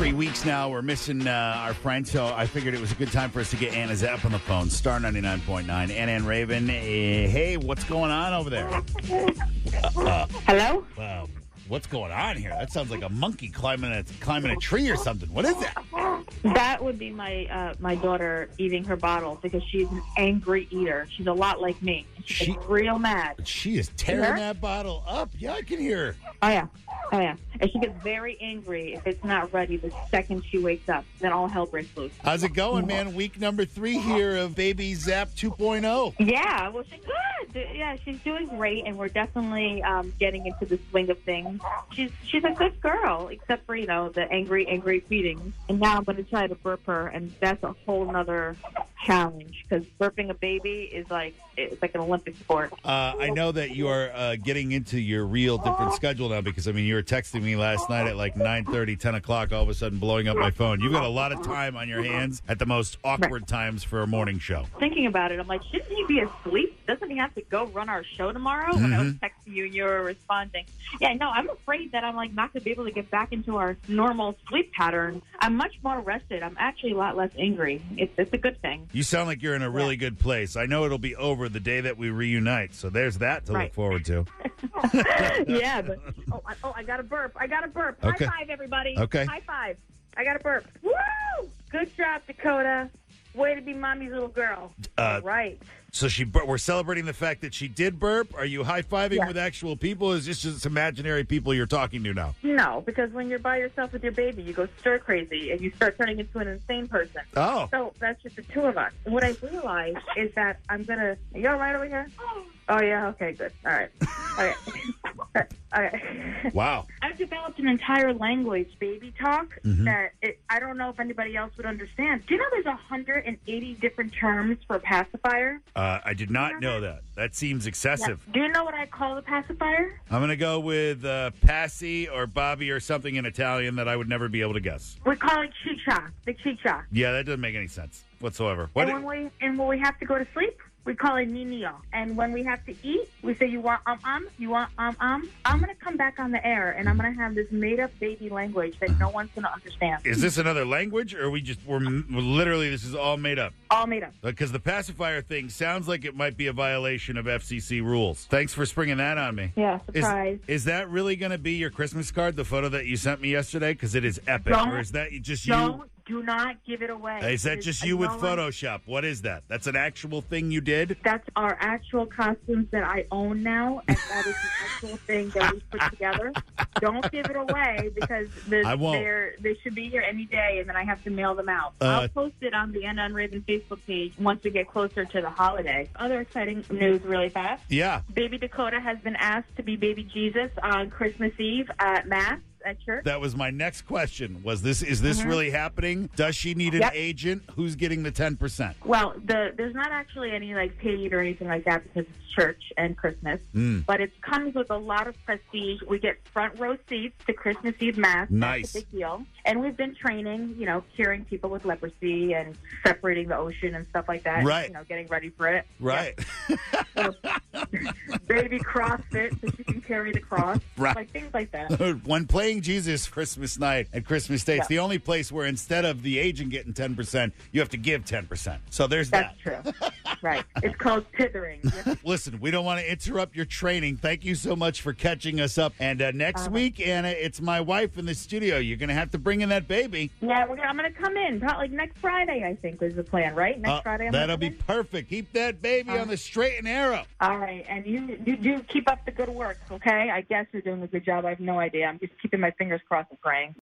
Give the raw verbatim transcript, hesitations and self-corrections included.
three weeks now. We're missing uh, our friend, so I figured it was a good time for us to get Anna Zapp on the phone. Star ninety-nine point nine. Anna and Raven. Uh, hey, what's going on over there? Uh, Hello? uh, what's going on here? That sounds like a monkey climbing a climbing a tree or something. What is that? That would be my uh, my daughter eating her bottle because she's an angry eater. She's a lot like me. She's She- real mad. She is tearing Her? that bottle up. Yeah, I can hear her. Oh, yeah. Oh, yeah. And she gets very angry if it's not ready the second she wakes up. Then all hell breaks loose. How's it going, man? Week number three here of Baby Zapp two point oh. Yeah, well, she's good. Yeah, she's doing great, and we're definitely um, getting into the swing of things. She's she's a good girl, except for, you know, the angry, angry feeding. And now I'm going to try to burp her, and that's a whole nother challenge because burping a baby is like it's like an Olympic sport. Uh, I know that you are uh, getting into your real different schedule now because, I mean, you were texting me last night at like nine thirty, ten o'clock, all of a sudden blowing up my phone. You've got a lot of time on your hands at the most awkward times for a morning show. Thinking about it, I'm like, shouldn't he be asleep? Doesn't he have to go run our show tomorrow? When I was texting you and you were responding. Yeah, no, I'm afraid that I'm like not going to be able to get back into our normal sleep pattern. I'm much more rested. I'm actually a lot less angry. It's, it's a good thing. You sound like you're in a really good place. I know it'll be over the day that we reunite, so there's that to Right. look forward to. Yeah, but oh, I, oh, I got a burp. I got a burp. Okay. High five, everybody. Okay. High five. I got a burp. Woo! Good job, Dakota. Way to be mommy's little girl. Uh, All right. So she, bur- we're celebrating the fact that she did burp. Are you high-fiving Yeah. with actual people? Or is this just imaginary people you're talking to now? No, because when you're by yourself with your baby, you go stir crazy and you start turning into an insane person. Oh. So that's just the two of us. And what I realized is that I'm going to... Are you all right over here? Oh, yeah. Okay, good. All right. All right. All right. Wow. I've developed an entire language, baby talk, Mhm. that it, I don't know if anybody else would understand. Do you know there's one hundred eighty different terms for a pacifier? Uh, I did not know that. That seems excessive. Do you know what I call a pacifier? I'm going to go with uh, Passy or Bobby or something in Italian that I would never be able to guess. We call it chicha, the chicha. Yeah, that doesn't make any sense whatsoever. What? And when we and when we have to go to sleep, we call it niño. And when we have to eat, we say, you want um um? You want um um? I'm going to come back on the air, and I'm going to have this made-up baby language that no one's going to understand. Is this another language, or are we just, we're, we're literally, this is all made up? All made up. Because the pacifier thing sounds like it might be a violation of F C C rules. Thanks for springing that on me. Yeah, Is, surprise. is that really going to be your Christmas card, the photo that you sent me yesterday? Because it is epic. Don't- or is that just you? Don't, do not give it away. Is that It just is you with no one- Photoshop? What is that? That's an actual thing you did? That's our actual costumes that I own now, and that is the actual thing that we put together. Don't give it away because the, I won't. they're, they should be here any day, and then I have to mail them out. Uh, I'll post it on the Anna and Raven Facebook page once we get closer to the holiday. Other exciting news really fast. Yeah. Baby Dakota has been asked to be baby Jesus on Christmas Eve at Mass at church. That was my next question. Was this is this really happening? Does she need an Yep. agent? Who's getting the ten percent? Well, the, there's not actually any like paid or anything like that because it's church and Christmas, Mm. but it comes with a lot of prestige. We get front row seats to Christmas Eve Mass. Nice. That's a big deal. And we've been training, you know, curing people with leprosy and separating the ocean and stuff like that. Right. You know, getting ready for it. Right. Yeah. So, baby CrossFit so she can carry the cross. Right. Like things like that. When playing Jesus Christmas night at Christmas Day, it's Yeah. the only place where instead of the agent getting ten percent, you have to give ten percent. So there's That's that. true. Right. It's called tithering. Listen, we don't want to interrupt your training. Thank you so much for catching us up. And uh, next Uh-huh. week, Anna, it's my wife in the studio. You're going to have to bring in that baby. Yeah, we're gonna, I'm going to come in probably next Friday, I think, is the plan, right? Next Uh, Friday I'm that'll gonna be come in? perfect. Keep that baby Uh, on the straight and narrow. All right, and you, you do keep up the good work, okay? I guess you're doing a good job. I have no idea. I'm just keeping my fingers crossed and praying.